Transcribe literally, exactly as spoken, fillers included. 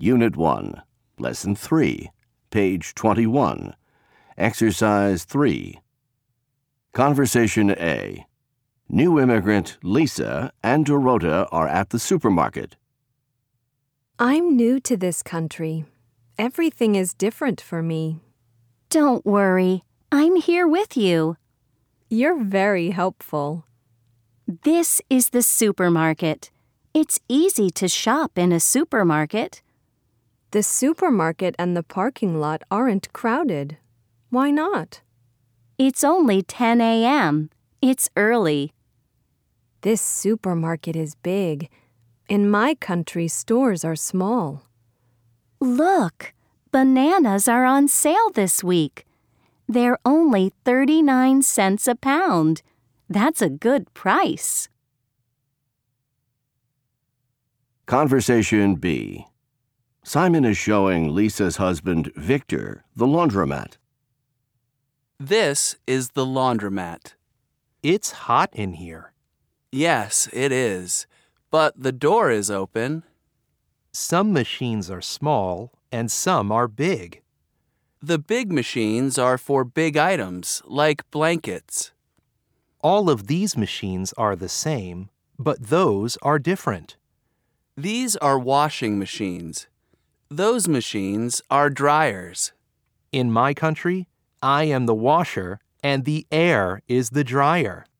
Unit one, Lesson three, page twenty-one. Exercise three. Conversation A. New immigrant Lisa and Dorota are at the supermarket. I'm new to this country. Everything is different for me. Don't worry. I'm here with you. You're very helpful. This is the supermarket. It's easy to shop in a supermarket. The supermarket and the parking lot aren't crowded. Why not? It's only ten a.m. It's early. This supermarket is big. In my country, stores are small. Look, bananas are on sale this week. They're only thirty-nine cents a pound. That's a good price. Conversation B. Simon is showing Lisa's husband, Victor, the laundromat. This is the laundromat. It's hot in here. Yes, it is. But the door is open. Some machines are small and some are big. The big machines are for big items, like blankets. All of these machines are the same, but those are different. These are washing machines. Those machines are dryers. In my country, I am the washer and the air is the dryer.